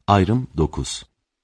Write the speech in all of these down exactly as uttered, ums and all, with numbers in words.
Ayrım dokuz.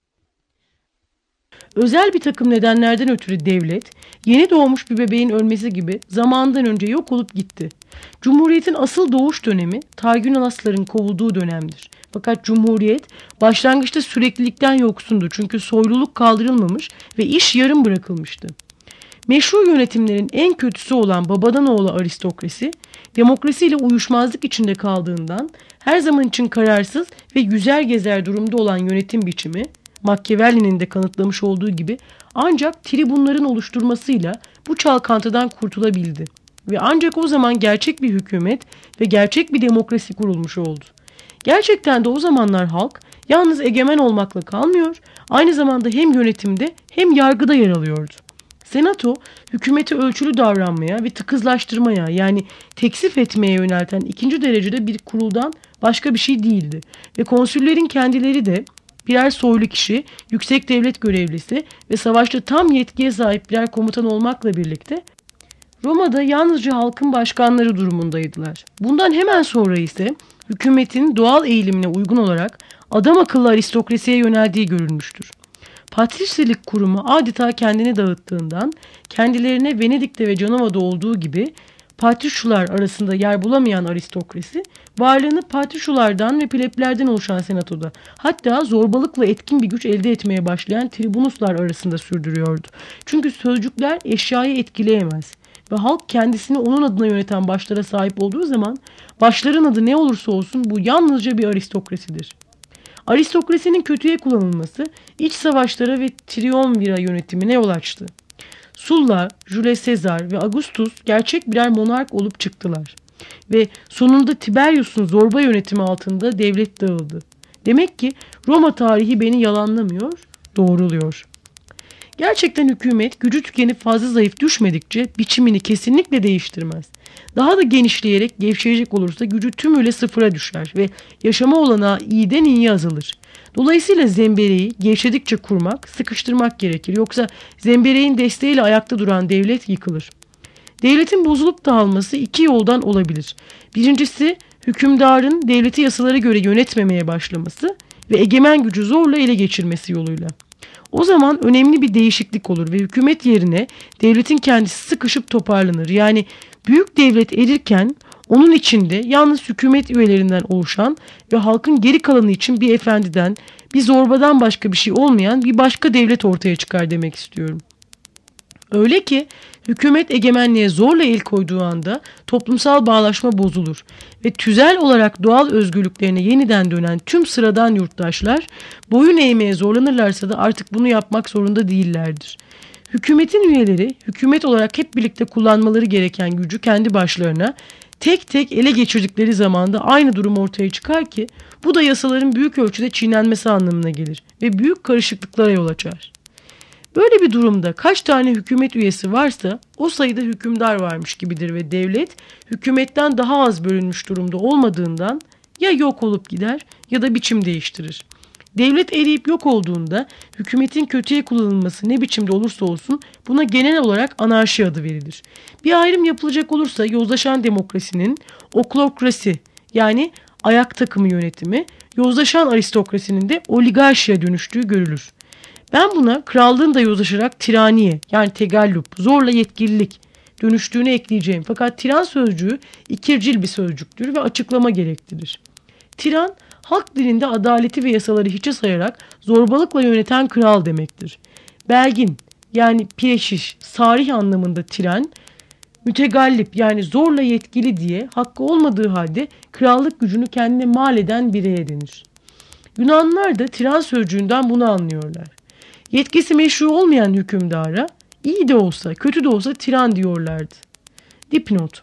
Özel bir takım nedenlerden ötürü devlet, yeni doğmuş bir bebeğin ölmesi gibi zamandan önce yok olup gitti. Cumhuriyetin asıl doğuş dönemi Targünalasların kovulduğu dönemdir. Fakat Cumhuriyet başlangıçta süreklilikten yoksundu çünkü soyluluk kaldırılmamış ve iş yarım bırakılmıştı. Meşru yönetimlerin en kötüsü olan babadan oğula aristokrasi, demokrasiyle uyuşmazlık içinde kaldığından her zaman için kararsız ve yüzer gezer durumda olan yönetim biçimi, Machiavelli'nin de kanıtlamış olduğu gibi ancak tribunların oluşturmasıyla bu çalkantıdan kurtulabildi. Ve ancak o zaman gerçek bir hükümet ve gerçek bir demokrasi kurulmuş oldu. Gerçekten de o zamanlar halk yalnız egemen olmakla kalmıyor, aynı zamanda hem yönetimde hem yargıda yer alıyordu. Senato, hükümeti ölçülü davranmaya ve tıkızlaştırmaya yani teksif etmeye yönelten ikinci derecede bir kuruldan başka bir şey değildi. Ve konsüllerin kendileri de birer soylu kişi, yüksek devlet görevlisi ve savaşta tam yetkiye sahip birer komutan olmakla birlikte Roma'da yalnızca halkın başkanları durumundaydılar. Bundan hemen sonra ise hükümetin doğal eğilimine uygun olarak adam akıllı aristokrasiye yöneldiği görülmüştür. Patrisyelik kurumu adeta kendini dağıttığından kendilerine Venedik'te ve Cenova'da olduğu gibi patrişular arasında yer bulamayan aristokrasi varlığını patrişulardan ve pleblerden oluşan senatoda, hatta zorbalıkla etkin bir güç elde etmeye başlayan tribunuslar arasında sürdürüyordu. Çünkü sözcükler eşyayı etkileyemez ve halk kendisini onun adına yöneten başlara sahip olduğu zaman başların adı ne olursa olsun bu yalnızca bir aristokrasidir. Aristokrasinin kötüye kullanılması iç savaşlara ve triumvira yönetimine yol açtı. Sulla, Jules Caesar ve Augustus gerçek birer monark olup çıktılar. Ve sonunda Tiberius'un zorba yönetimi altında devlet dağıldı. Demek ki Roma tarihi beni yalanlamıyor, doğruluyor. Gerçekten hükümet gücü tükenip fazla zayıf düşmedikçe biçimini kesinlikle değiştirmez. Daha da genişleyerek gevşeyecek olursa gücü tümüyle sıfıra düşer ve yaşama olanağı iyiden iyiye azalır. Dolayısıyla zembereği gevşedikçe kurmak, sıkıştırmak gerekir. Yoksa zembereğin desteğiyle ayakta duran devlet yıkılır. Devletin bozulup dağılması iki yoldan olabilir. Birincisi hükümdarın devleti yasalara göre yönetmemeye başlaması ve egemen gücü zorla ele geçirmesi yoluyla. O zaman önemli bir değişiklik olur ve hükümet yerine devletin kendisi sıkışıp toparlanır. Yani büyük devlet erirken onun içinde yalnız hükümet üyelerinden oluşan ve halkın geri kalanı için bir efendiden, bir zorbadan başka bir şey olmayan bir başka devlet ortaya çıkar demek istiyorum. Öyle ki hükümet egemenliğe zorla el koyduğu anda toplumsal bağlaşma bozulur ve tüzel olarak doğal özgürlüklerine yeniden dönen tüm sıradan yurttaşlar boyun eğmeye zorlanırlarsa da artık bunu yapmak zorunda değillerdir. Hükümetin üyeleri hükümet olarak hep birlikte kullanmaları gereken gücü kendi başlarına tek tek ele geçirdikleri zamanda aynı durum ortaya çıkar ki bu da yasaların büyük ölçüde çiğnenmesi anlamına gelir ve büyük karışıklıklara yol açar. Böyle bir durumda kaç tane hükümet üyesi varsa o sayıda hükümdar varmış gibidir ve devlet hükümetten daha az bölünmüş durumda olmadığından ya yok olup gider ya da biçim değiştirir. Devlet eriyip yok olduğunda hükümetin kötüye kullanılması ne biçimde olursa olsun buna genel olarak anarşi adı verilir. Bir ayrım yapılacak olursa yozlaşan demokrasinin oklokrasi yani ayak takımı yönetimi, yozlaşan aristokrasinin de oligarşiye dönüştüğü görülür. Ben buna krallığın da yozlaşarak tiraniye yani tegallup, zorla yetkililik dönüştüğünü ekleyeceğim. Fakat tiran sözcüğü ikircil bir sözcüktür ve açıklama gerektirir. Tiran, halk dilinde adaleti ve yasaları hiçe sayarak zorbalıkla yöneten kral demektir. Belgin yani pireşiş, sarih anlamında tiran, mütegallip yani zorla yetkili diye hakkı olmadığı halde krallık gücünü kendine mal eden bireye denir. Yunanlılar da tiran sözcüğünden bunu anlıyorlar. Yetkisi meşru olmayan hükümdara iyi de olsa kötü de olsa tiran diyorlardı. Dipnot.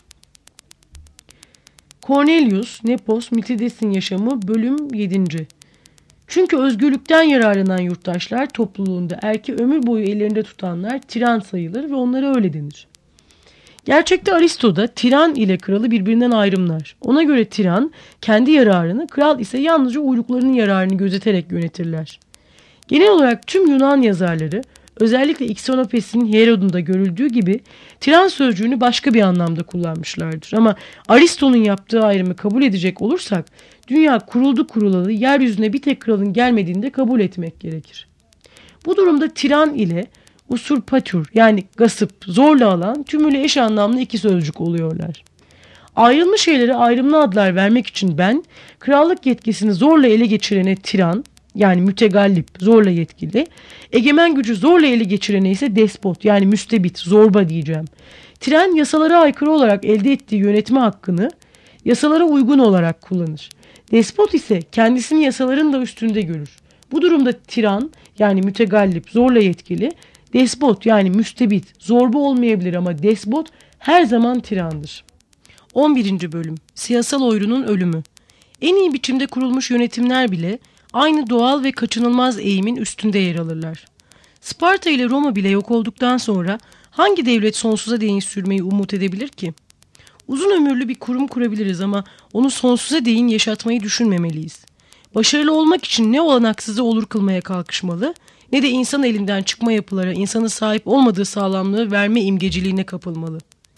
Cornelius Nepos Mitrides'in Yaşamı bölüm yedi. Çünkü özgürlükten yararlanan yurttaşlar topluluğunda erki ömür boyu ellerinde tutanlar tiran sayılır ve onlara öyle denir. Gerçekte Aristo'da tiran ile kralı birbirinden ayrımlar. Ona göre tiran kendi yararını, kral ise yalnızca uyluklarının yararını gözeterek yönetirler. Genel olarak tüm Yunan yazarları, özellikle Xenopes'in Herod'unda görüldüğü gibi tiran sözcüğünü başka bir anlamda kullanmışlardır. Ama Aristo'nun yaptığı ayrımı kabul edecek olursak Dünya kuruldu kurulalı yeryüzüne bir tek kralın gelmediğini de kabul etmek gerekir. Bu durumda tiran ile usurpatür yani gasıp, zorla alan tümüyle eş anlamlı iki sözcük oluyorlar. Ayrılmış şeylere ayrımlı adlar vermek için ben, krallık yetkisini zorla ele geçirene tiran, yani mütegallip, zorla yetkili, egemen gücü zorla ele geçirene ise despot, yani müstebit, zorba diyeceğim. Tiran yasalara aykırı olarak elde ettiği yönetme hakkını yasalara uygun olarak kullanır. Despot ise kendisini yasaların da üstünde görür. Bu durumda tiran, yani mütegallip, zorla yetkili, despot yani müstebit, zorba olmayabilir ama despot her zaman tirandır. on birinci Bölüm Siyasal Oyunun Ölümü. En iyi biçimde kurulmuş yönetimler bile aynı doğal ve kaçınılmaz eğimin üstünde yer alırlar. Sparta ile Roma bile yok olduktan sonra hangi devlet sonsuza değin sürmeyi umut edebilir ki? Uzun ömürlü bir kurum kurabiliriz ama onu sonsuza değin yaşatmayı düşünmemeliyiz. Başarılı olmak için ne olanaksızı olur kılmaya kalkışmalı, ne de insan elinden çıkma yapılara insanın sahip olmadığı sağlamlığı verme imgeciliğine kapılmalı.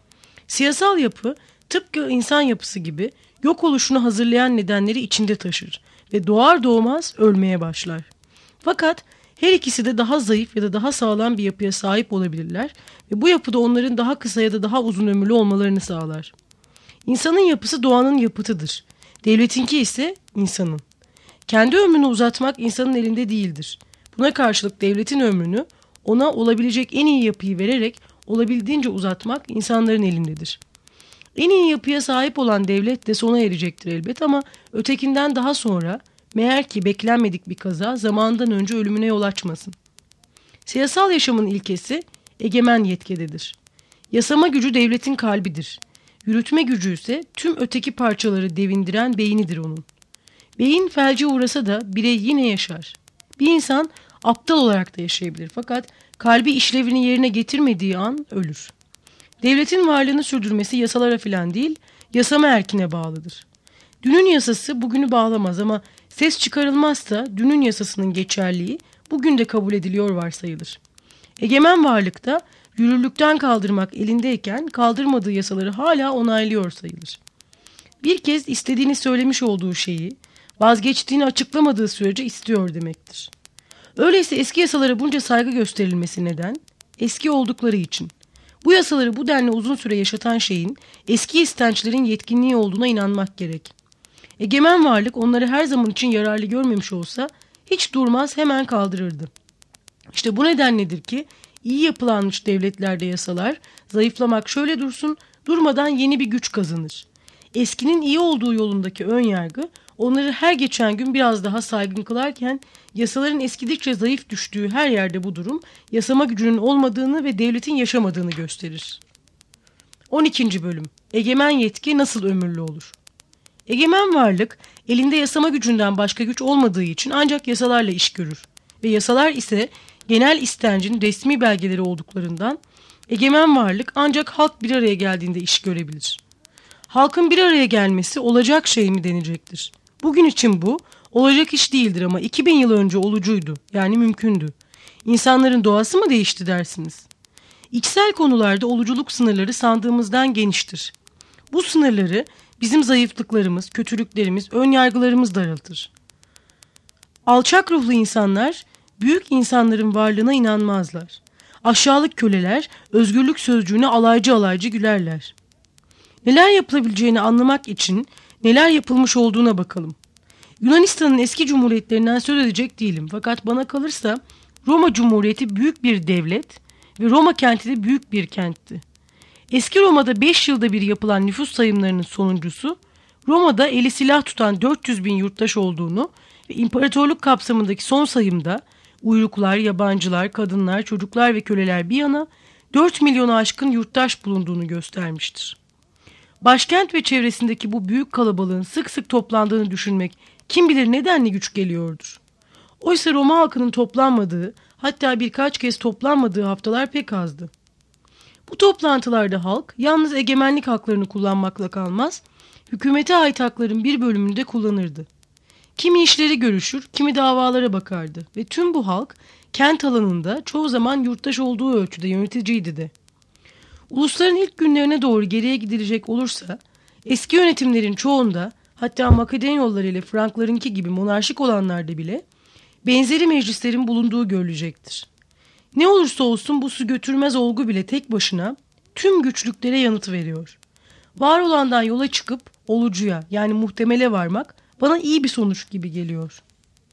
Siyasal yapı tıpkı insan yapısı gibi yok oluşunu hazırlayan nedenleri içinde taşır ve doğar doğmaz ölmeye başlar. Fakat her ikisi de daha zayıf ya da daha sağlam bir yapıya sahip olabilirler ve bu yapıda onların daha kısa ya da daha uzun ömürlü olmalarını sağlar. İnsanın yapısı doğanın yapıtıdır. Devletinki ise insanın. Kendi ömrünü uzatmak insanın elinde değildir. Buna karşılık devletin ömrünü ona olabilecek en iyi yapıyı vererek olabildiğince uzatmak insanların elindedir. En iyi yapıya sahip olan devlet de sona erecektir elbet ama ötekinden daha sonra meğer ki beklenmedik bir kaza zamandan önce ölümüne yol açmasın. Siyasal yaşamın ilkesi egemen yetkidedir. Yasama gücü devletin kalbidir. Yürütme gücü ise tüm öteki parçaları devindiren beynidir onun. Beyin felce uğrasa da birey yine yaşar. Bir insan aptal olarak da yaşayabilir fakat kalbi işlevini yerine getirmediği an ölür. Devletin varlığını sürdürmesi yasalara filan değil, yasama erkine bağlıdır. Dünün yasası bugünü bağlamaz ama ses çıkarılmazsa dünün yasasının geçerliği bugün de kabul ediliyor varsayılır. Egemen varlıkta yürürlükten kaldırmak elindeyken kaldırmadığı yasaları hala onaylıyor sayılır. Bir kez istediğini söylemiş olduğu şeyi vazgeçtiğini açıklamadığı sürece istiyor demektir. Öyleyse eski yasalara bunca saygı gösterilmesi neden? Eski oldukları için. Bu yasaları bu denli uzun süre yaşatan şeyin eski istençlerin yetkinliği olduğuna inanmak gerek. Egemen varlık onları her zaman için yararlı görmemiş olsa hiç durmaz hemen kaldırırdı. İşte bu nedenledir ki iyi yapılanmış devletlerde yasalar zayıflamak şöyle dursun durmadan yeni bir güç kazanır. Eskinin iyi olduğu yolundaki ön yargı onları her geçen gün biraz daha saygın kılarken yasaların eskidikçe zayıf düştüğü her yerde bu durum yasama gücünün olmadığını ve devletin yaşamadığını gösterir. on ikinci Bölüm Egemen yetki nasıl ömürlü olur? Egemen varlık elinde yasama gücünden başka güç olmadığı için ancak yasalarla iş görür ve yasalar ise genel istencin resmi belgeleri olduklarından egemen varlık ancak halk bir araya geldiğinde iş görebilir. Halkın bir araya gelmesi olacak şey mi denecektir. Bugün için bu olacak iş değildir ama iki bin yıl önce olucuydu, yani mümkündü. İnsanların doğası mı değişti dersiniz? İçsel konularda oluculuk sınırları sandığımızdan geniştir. Bu sınırları bizim zayıflıklarımız, kötülüklerimiz, önyargılarımız daraltır. Alçak ruhlu insanlar büyük insanların varlığına inanmazlar. Aşağılık köleler özgürlük sözcüğüne alaycı alaycı gülerler. Neler yapılabileceğini anlamak için neler yapılmış olduğuna bakalım. Yunanistan'ın eski cumhuriyetlerinden söz edecek değilim. Fakat bana kalırsa Roma Cumhuriyeti büyük bir devlet ve Roma kenti de büyük bir kentti. Eski Roma'da beş yılda bir yapılan nüfus sayımlarının sonuncusu, Roma'da eli silah tutan dört yüz bin yurttaş olduğunu ve imparatorluk kapsamındaki son sayımda uyruklar, yabancılar, kadınlar, çocuklar ve köleler bir yana dört milyonu aşkın yurttaş bulunduğunu göstermiştir. Başkent ve çevresindeki bu büyük kalabalığın sık sık toplandığını düşünmek kim bilir nedenli güç geliyordur. Oysa Roma halkının toplanmadığı, hatta birkaç kez toplanmadığı haftalar pek azdı. Bu toplantılarda halk yalnız egemenlik haklarını kullanmakla kalmaz, hükümete ait hakların bir bölümünü de kullanırdı. Kimi işleri görüşür, kimi davalara bakardı ve tüm bu halk kent alanında çoğu zaman yurttaş olduğu ölçüde yöneticiydi de. Ulusların ilk günlerine doğru geriye gidilecek olursa eski yönetimlerin çoğunda hatta Makedonyollar ile Franklarınki gibi monarşik olanlarda bile benzeri meclislerin bulunduğu görülecektir. Ne olursa olsun bu su götürmez olgu bile tek başına tüm güçlüklere yanıt veriyor. Var olandan yola çıkıp olucuya, yani muhtemele varmak bana iyi bir sonuç gibi geliyor.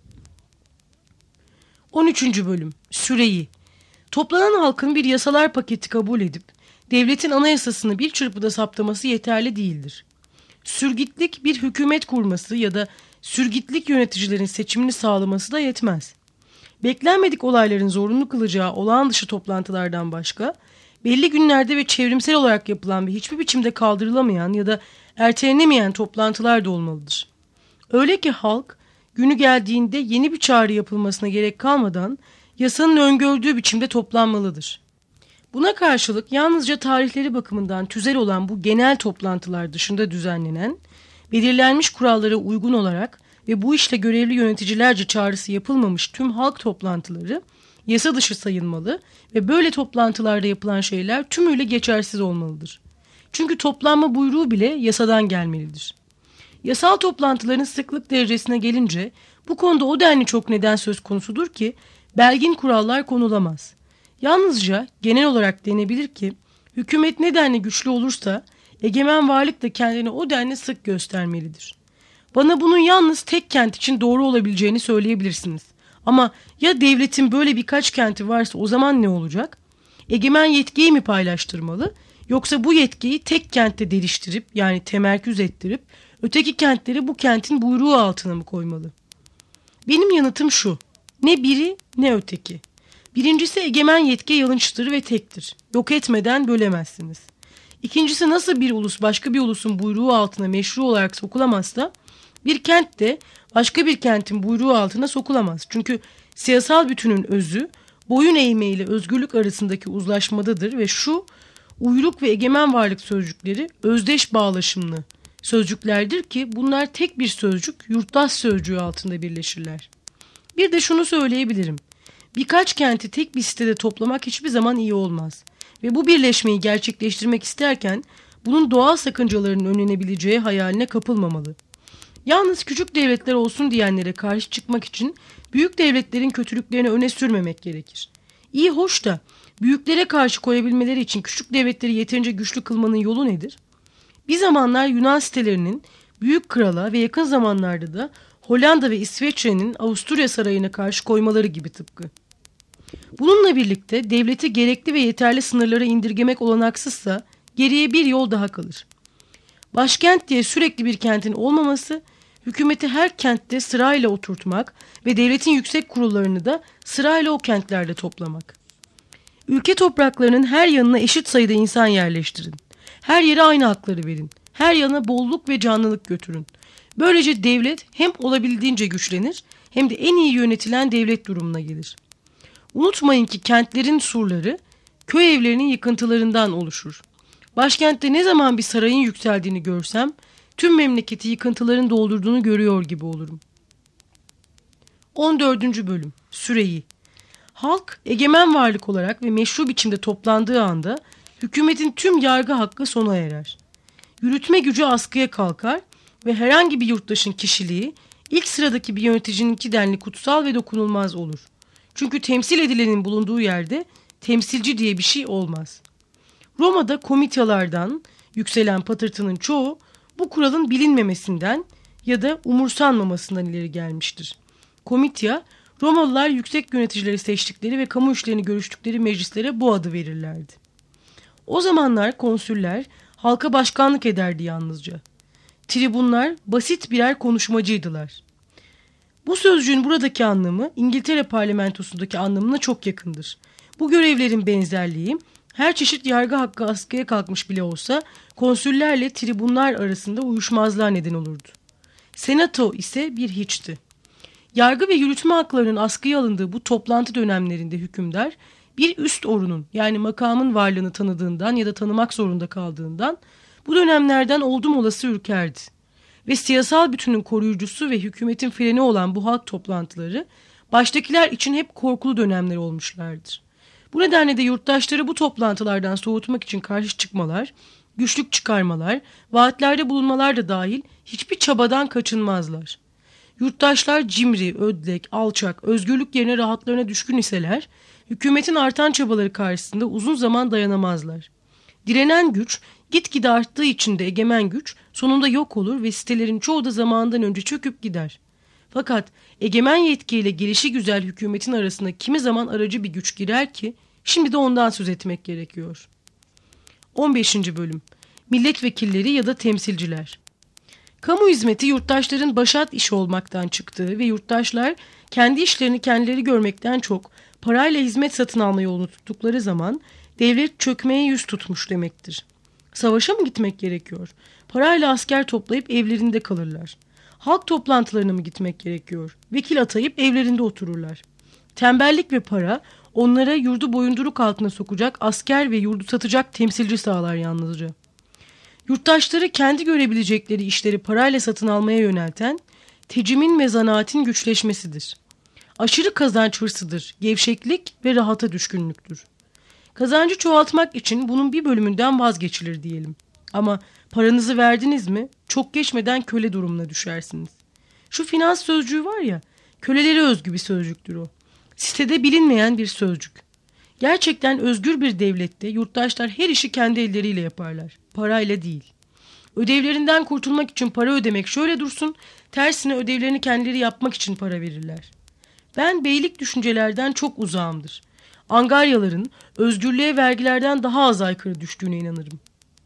on üçüncü bölüm. Süreyi. Toplanan halkın bir yasalar paketi kabul edip devletin anayasasını bir çırpıda saptaması yeterli değildir. Sürgitlik bir hükümet kurması ya da sürgitlik yöneticilerin seçimini sağlaması da yetmez. Beklenmedik olayların zorunlu kılacağı olağan dışı toplantılardan başka, belli günlerde ve çevrimsel olarak yapılan ve hiçbir biçimde kaldırılamayan ya da ertelenemeyen toplantılar da olmalıdır. Öyle ki halk, günü geldiğinde yeni bir çağrı yapılmasına gerek kalmadan yasanın öngördüğü biçimde toplanmalıdır. Buna karşılık yalnızca tarihleri bakımından tüzel olan bu genel toplantılar dışında düzenlenen, belirlenmiş kurallara uygun olarak ve bu işle görevli yöneticilerce çağrısı yapılmamış tüm halk toplantıları yasa dışı sayılmalı ve böyle toplantılarda yapılan şeyler tümüyle geçersiz olmalıdır. Çünkü toplanma buyruğu bile yasadan gelmelidir. Yasal toplantıların sıklık derecesine gelince bu konuda o denli çok neden söz konusudur ki belgin kurallar konulamaz. Yalnızca genel olarak denebilir ki hükümet ne denli güçlü olursa egemen varlık da kendini o denli sık göstermelidir. Bana bunun yalnız tek kent için doğru olabileceğini söyleyebilirsiniz. Ama ya devletin böyle birkaç kenti varsa o zaman ne olacak? Egemen yetkiyi mi paylaştırmalı? Yoksa bu yetkiyi tek kentte deliştirip yani temerküz ettirip öteki kentleri bu kentin buyruğu altına mı koymalı? Benim yanıtım şu: ne biri ne öteki. Birincisi egemen yetki yalınçtır ve tektir. Yok etmeden bölemezsiniz. İkincisi nasıl bir ulus başka bir ulusun buyruğu altına meşru olarak sokulamazsa bir kent de başka bir kentin buyruğu altına sokulamaz. Çünkü siyasal bütünün özü boyun eğme ile özgürlük arasındaki uzlaşmadadır ve şu uyruk ve egemen varlık sözcükleri özdeş bağlaşımlı sözcüklerdir ki bunlar tek bir sözcük yurttaş sözcüğü altında birleşirler. Bir de şunu söyleyebilirim. Birkaç kenti tek bir sitede toplamak hiçbir zaman iyi olmaz. Ve bu birleşmeyi gerçekleştirmek isterken bunun doğal sakıncalarının önlenebileceği hayaline kapılmamalı. Yalnız küçük devletler olsun diyenlere karşı çıkmak için büyük devletlerin kötülüklerini öne sürmemek gerekir. İyi hoş da büyüklere karşı koyabilmeleri için küçük devletleri yeterince güçlü kılmanın yolu nedir? Bir zamanlar Yunan sitelerinin büyük krala ve yakın zamanlarda da Hollanda ve İsveçre'nin Avusturya sarayına karşı koymaları gibi tıpkı. Bununla birlikte devleti gerekli ve yeterli sınırlara indirgemek olanaksızsa geriye bir yol daha kalır. Başkent diye sürekli bir kentin olmaması, hükümeti her kentte sırayla oturtmak ve devletin yüksek kurullarını da sırayla o kentlerde toplamak. Ülke topraklarının her yanına eşit sayıda insan yerleştirin. Her yere aynı hakları verin. Her yana bolluk ve canlılık götürün. Böylece devlet hem olabildiğince güçlenir hem de en iyi yönetilen devlet durumuna gelir. Unutmayın ki kentlerin surları köy evlerinin yıkıntılarından oluşur. Başkentte ne zaman bir sarayın yükseldiğini görsem tüm memleketi yıkıntıların doldurduğunu görüyor gibi olurum. on dördüncü bölüm. Süreyi. Halk egemen varlık olarak ve meşru biçimde toplandığı anda hükümetin tüm yargı hakkı sona erer. Yürütme gücü askıya kalkar ve herhangi bir yurttaşın kişiliği ilk sıradaki bir yöneticininki denli kutsal ve dokunulmaz olur. Çünkü temsil edilenin bulunduğu yerde temsilci diye bir şey olmaz. Roma'da komityalardan yükselen patırtının çoğu bu kuralın bilinmemesinden ya da umursanmamasından ileri gelmiştir. Komitya, Romalılar yüksek yöneticileri seçtikleri ve kamu işlerini görüştükleri meclislere bu adı verirlerdi. O zamanlar konsüller halka başkanlık ederdi yalnızca. Tribunlar basit birer konuşmacıydılar. Bu sözcüğün buradaki anlamı İngiltere parlamentosundaki anlamına çok yakındır. Bu görevlerin benzerliği her çeşit yargı hakkı askıya kalkmış bile olsa konsüllerle tribunlar arasında uyuşmazlığa neden olurdu. Senato ise bir hiçti. Yargı ve yürütme haklarının askıya alındığı bu toplantı dönemlerinde hükümdar bir üst orunun yani makamın varlığını tanıdığından ya da tanımak zorunda kaldığından bu dönemlerden oldum olası ürkerdi. Ve siyasal bütünün koruyucusu ve hükümetin freni olan bu halk toplantıları baştakiler için hep korkulu dönemler olmuşlardır. Bu nedenle de yurttaşları bu toplantılardan soğutmak için karşı çıkmalar güçlük çıkarmalar, vaatlerde bulunmalar da dahil hiçbir çabadan kaçınmazlar. Yurttaşlar cimri, ödlek, alçak, özgürlük yerine rahatlarına düşkün iseler, hükümetin artan çabaları karşısında uzun zaman dayanamazlar. Direnen güç, gitgide arttığı için de egemen güç sonunda yok olur ve sitelerin çoğu da zamandan önce çöküp gider. Fakat egemen yetkiyle gelişigüzel hükümetin arasında kimi zaman aracı bir güç girer ki, şimdi de ondan söz etmek gerekiyor. on beşinci Bölüm Milletvekilleri ya da temsilciler. Kamu hizmeti yurttaşların başat işi olmaktan çıktığı ve yurttaşlar kendi işlerini kendileri görmekten çok parayla hizmet satın alma yolunu tuttukları zaman devlet çökmeye yüz tutmuş demektir. Savaşa mı gitmek gerekiyor? Parayla asker toplayıp evlerinde kalırlar. Halk toplantılarına mı gitmek gerekiyor? Vekil atayıp evlerinde otururlar. Tembellik ve para onlara yurdu boyunduruk altına sokacak asker ve yurdu satacak temsilci sağlar yalnızca. Yurttaşları kendi görebilecekleri işleri parayla satın almaya yönelten tecimin ve zanaatin güçleşmesidir. Aşırı kazanç hırsıdır, gevşeklik ve rahata düşkünlüktür. Kazancı çoğaltmak için bunun bir bölümünden vazgeçilir diyelim. Ama paranızı verdiniz mi çok geçmeden köle durumuna düşersiniz. Şu finans sözcüğü var ya, kölelere özgü bir sözcüktür o. Sitede bilinmeyen bir sözcük. Gerçekten özgür bir devlette yurttaşlar her işi kendi elleriyle yaparlar. Parayla değil. Ödevlerinden kurtulmak için para ödemek şöyle dursun, tersine ödevlerini kendileri yapmak için para verirler. Ben beylik düşüncelerden çok uzağımdır. Angaryaların özgürlüğe vergilerden daha az aykırı düştüğüne inanırım.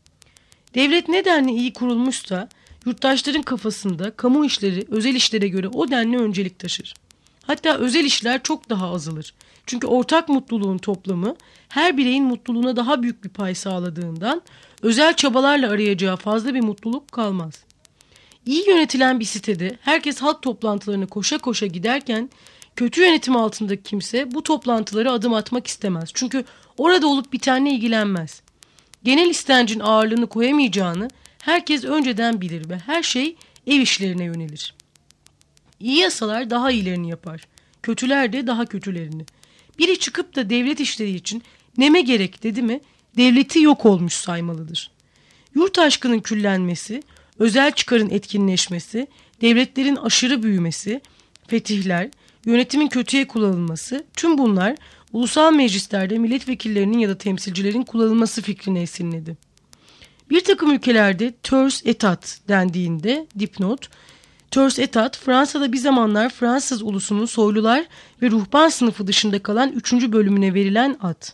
Devlet ne denli iyi kurulmuşsa yurttaşların kafasında kamu işleri özel işlere göre o denli öncelik taşır. Hatta özel işler çok daha azalır. Çünkü ortak mutluluğun toplamı her bireyin mutluluğuna daha büyük bir pay sağladığından özel çabalarla arayacağı fazla bir mutluluk kalmaz. İyi yönetilen bir sitede herkes halk toplantılarına koşa koşa giderken kötü yönetim altındaki kimse bu toplantılara adım atmak istemez. Çünkü orada olup bitenle ilgilenmez. Genel istencin ağırlığını koyamayacağını herkes önceden bilir ve her şey ev işlerine yönelir. İyi yasalar daha iyilerini yapar. Kötüler de daha kötülerini. Biri çıkıp da devlet işleri için neme gerek dedi mi devleti yok olmuş saymalıdır. Yurt aşkının küllenmesi, özel çıkarın etkinleşmesi, devletlerin aşırı büyümesi, fetihler, yönetimin kötüye kullanılması, tüm bunlar ulusal meclislerde milletvekillerinin ya da temsilcilerin kullanılması fikrine esinledi. Bir takım ülkelerde törs etat dendiğinde dipnot, törs etat Fransa'da bir zamanlar Fransız ulusunun soylular ve ruhban sınıfı dışında kalan üçüncü bölümüne verilen ad.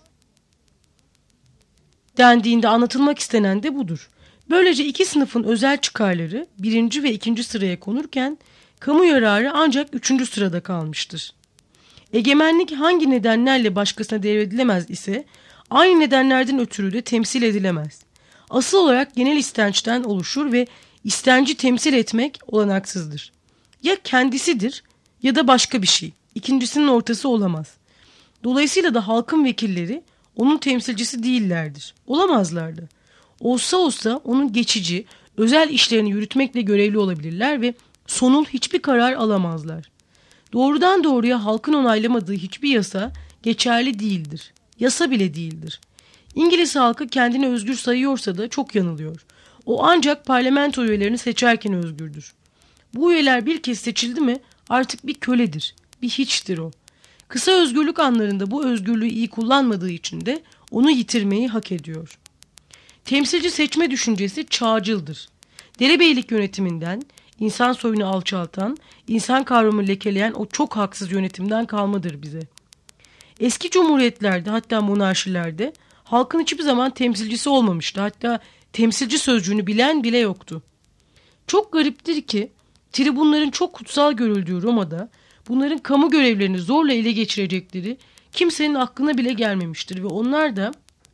Dendiğinde anlatılmak istenen de budur. Böylece iki sınıfın özel çıkarları birinci ve ikinci sıraya konurken kamu yararı ancak üçüncü sırada kalmıştır. Egemenlik hangi nedenlerle başkasına devredilemez ise aynı nedenlerden ötürü de temsil edilemez. Asıl olarak genel istençten oluşur ve istenci temsil etmek olanaksızdır. Ya kendisidir ya da başka bir şey. İkincisinin ortası olamaz. Dolayısıyla da halkın vekilleri onun temsilcisi değillerdir. Olamazlardı. Olsa olsa onun geçici, özel işlerini yürütmekle görevli olabilirler ve sonul hiçbir karar alamazlar. Doğrudan doğruya halkın onaylamadığı hiçbir yasa geçerli değildir. Yasa bile değildir. İngiliz halkı kendini özgür sayıyorsa da çok yanılıyor. O ancak parlamento üyelerini seçerken özgürdür. Bu üyeler bir kez seçildi mi artık bir köledir, bir hiçtir o. Kısa özgürlük anlarında bu özgürlüğü iyi kullanmadığı için de onu yitirmeyi hak ediyor. Temsilci seçme düşüncesi çağcıldır. Derebeylik yönetiminden, insan soyunu alçaltan, insan kavramını lekeleyen o çok haksız yönetimden kalmadır bize. Eski cumhuriyetlerde hatta monarşilerde halkın hiçbir zaman temsilcisi olmamıştı. Hatta temsilci sözcüğünü bilen bile yoktu. Çok gariptir ki tribunların çok kutsal görüldüğü Roma'da bunların kamu görevlerini zorla ele geçirecekleri kimsenin aklına bile gelmemiştir ve onlar da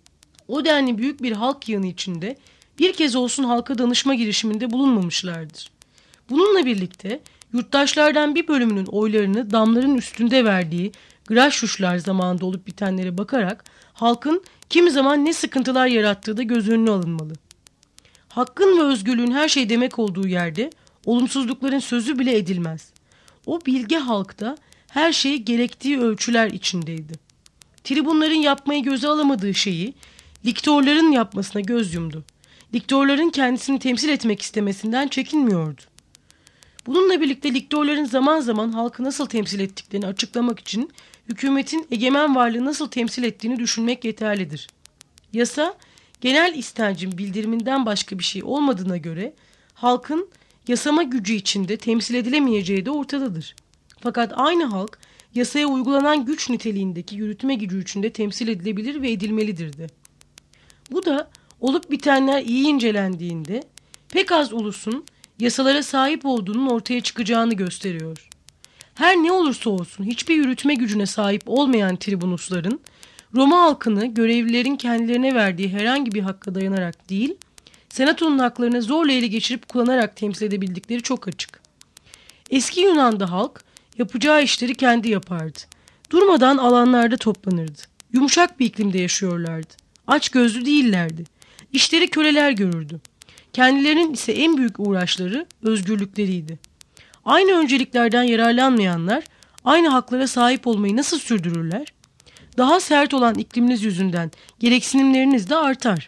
o denli büyük bir halk yığını içinde bir kez olsun halka danışma girişiminde bulunmamışlardır. Bununla birlikte yurttaşlardan bir bölümünün oylarını damların üstünde verdiği graşuşlar zamanında olup bitenlere bakarak halkın kimi zaman ne sıkıntılar yarattığı da göz önüne alınmalı. Hakkın ve özgürlüğün her şey demek olduğu yerde olumsuzlukların sözü bile edilmez. O bilge halkta her şey gerektiği ölçüler içindeydi. Tribunların yapmayı göze alamadığı şeyi liktorların yapmasına göz yumdu. Liktorların kendisini temsil etmek istemesinden çekinmiyordu. Bununla birlikte liktorların zaman zaman halkı nasıl temsil ettiklerini açıklamak için hükümetin egemen varlığı nasıl temsil ettiğini düşünmek yeterlidir. Yasa, genel istencin bildiriminden başka bir şey olmadığına göre halkın yasama gücü içinde temsil edilemeyeceği de ortadadır. Fakat aynı halk yasaya uygulanan güç niteliğindeki yürütme gücü içinde temsil edilebilir ve edilmelidir de. Bu da olup bitenler iyi incelendiğinde pek az ulusun yasalara sahip olduğunun ortaya çıkacağını gösteriyor. Her ne olursa olsun hiçbir yürütme gücüne sahip olmayan tribunusların Roma halkını görevlilerin kendilerine verdiği herhangi bir hakka dayanarak değil, senatonun haklarını zorla ele geçirip kullanarak temsil edebildikleri çok açık. Eski Yunan'da halk yapacağı işleri kendi yapardı. Durmadan alanlarda toplanırdı. Yumuşak bir iklimde yaşıyorlardı. Açgözlü değillerdi. İşleri köleler görürdü. Kendilerinin ise en büyük uğraşları özgürlükleriydi. Aynı önceliklerden yararlanmayanlar aynı haklara sahip olmayı nasıl sürdürürler? Daha sert olan ikliminiz yüzünden gereksinimleriniz de artar.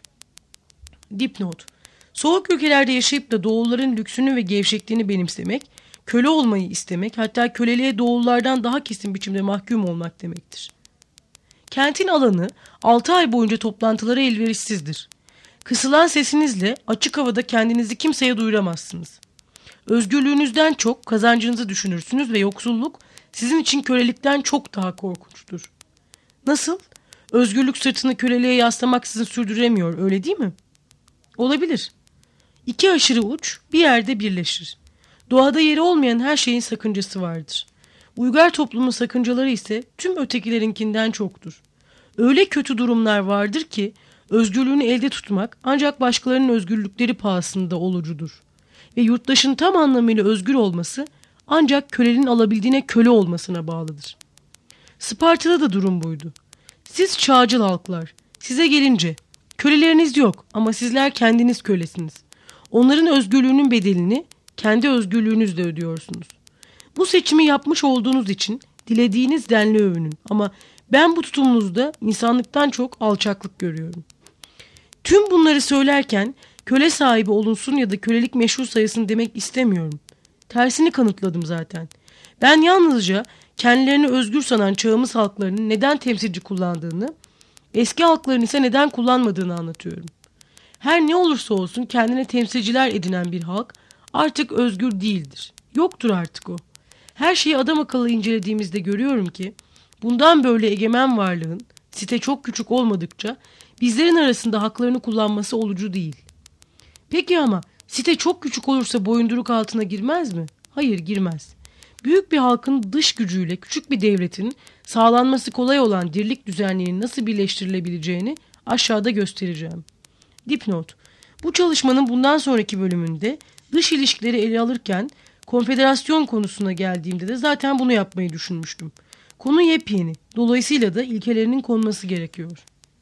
Dipnot: Soğuk ülkelerde yaşayıp da Doğulların lüksünü ve gevşekliğini benimsemek, köle olmayı istemek, hatta köleliğe Doğullardan daha kesin biçimde mahkum olmak demektir. Kentin alanı altı ay boyunca toplantılara elverişsizdir. Kısılan sesinizle açık havada kendinizi kimseye duyuramazsınız. Özgürlüğünüzden çok kazancınızı düşünürsünüz ve yoksulluk sizin için kölelikten çok daha korkunçtur. Nasıl? Özgürlük sırtını köleliğe yaslamaksızın sürdüremiyor, öyle değil mi? Olabilir. İki aşırı uç bir yerde birleşir. Doğada yeri olmayan her şeyin sakıncası vardır. Uygar toplumun sakıncaları ise tüm ötekilerinkinden çoktur. Öyle kötü durumlar vardır ki özgürlüğünü elde tutmak ancak başkalarının özgürlükleri pahasında olucudur. Ve yurttaşın tam anlamıyla özgür olması ancak kölenin alabildiğine köle olmasına bağlıdır. Sparta'da da durum buydu. Siz çağcıl halklar, size gelince köleleriniz yok ama sizler kendiniz kölesiniz. Onların özgürlüğünün bedelini kendi özgürlüğünüzle ödüyorsunuz. Bu seçimi yapmış olduğunuz için dilediğiniz denli övünün ama ben bu tutumunuzda insanlıktan çok alçaklık görüyorum. Tüm bunları söylerken köle sahibi olunsun ya da kölelik meşru sayısın demek istemiyorum. Tersini kanıtladım zaten. Ben yalnızca kendilerini özgür sanan çağımız halklarının neden temsilci kullandığını, eski halkların ise neden kullanmadığını anlatıyorum. Her ne olursa olsun kendine temsilciler edinen bir halk artık özgür değildir. Yoktur artık o. Her şeyi adam akıllı incelediğimizde görüyorum ki bundan böyle egemen varlığın site çok küçük olmadıkça bizlerin arasında haklarını kullanması olucu değil. Peki ama site çok küçük olursa boyunduruk altına girmez mi? Hayır, girmez. Büyük bir halkın dış gücüyle küçük bir devletin sağlanması kolay olan dirlik düzenliğinin nasıl birleştirilebileceğini aşağıda göstereceğim. Dipnot: Bu çalışmanın bundan sonraki bölümünde dış ilişkileri ele alırken konfederasyon konusuna geldiğimde de zaten bunu yapmayı düşünmüştüm. Konu yepyeni. Dolayısıyla da ilkelerinin konması gerekiyor.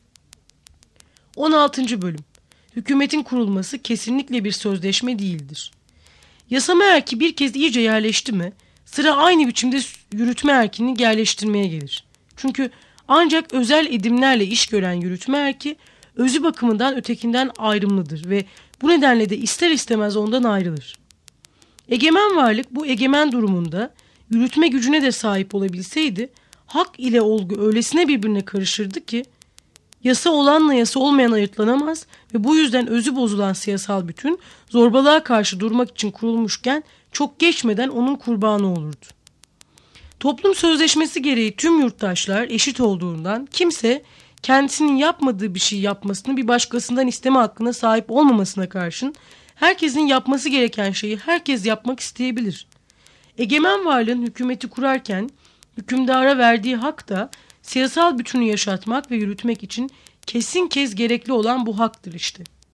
on altıncı bölüm. Hükümetin kurulması kesinlikle bir sözleşme değildir. Yasama erki bir kez iyice yerleşti mi, sıra aynı biçimde yürütme erkini yerleştirmeye gelir. Çünkü ancak özel edimlerle iş gören yürütme erki, özü bakımından ötekinden ayrımlıdır ve bu nedenle de ister istemez ondan ayrılır. Egemen varlık bu egemen durumunda yürütme gücüne de sahip olabilseydi, hak ile olgu öylesine birbirine karışırdı ki, yasa olanla yasa olmayan ayırtlanamaz ve bu yüzden özü bozulan siyasal bütün zorbalığa karşı durmak için kurulmuşken çok geçmeden onun kurbanı olurdu. Toplum sözleşmesi gereği tüm yurttaşlar eşit olduğundan kimse kendisinin yapmadığı bir şey yapmasını bir başkasından isteme hakkına sahip olmamasına karşın herkesin yapması gereken şeyi herkes yapmak isteyebilir. Egemen varlığın hükümeti kurarken hükümdara verdiği hak da siyasal bütünü yaşatmak ve yürütmek için kesin kez gerekli olan bu haktır işte.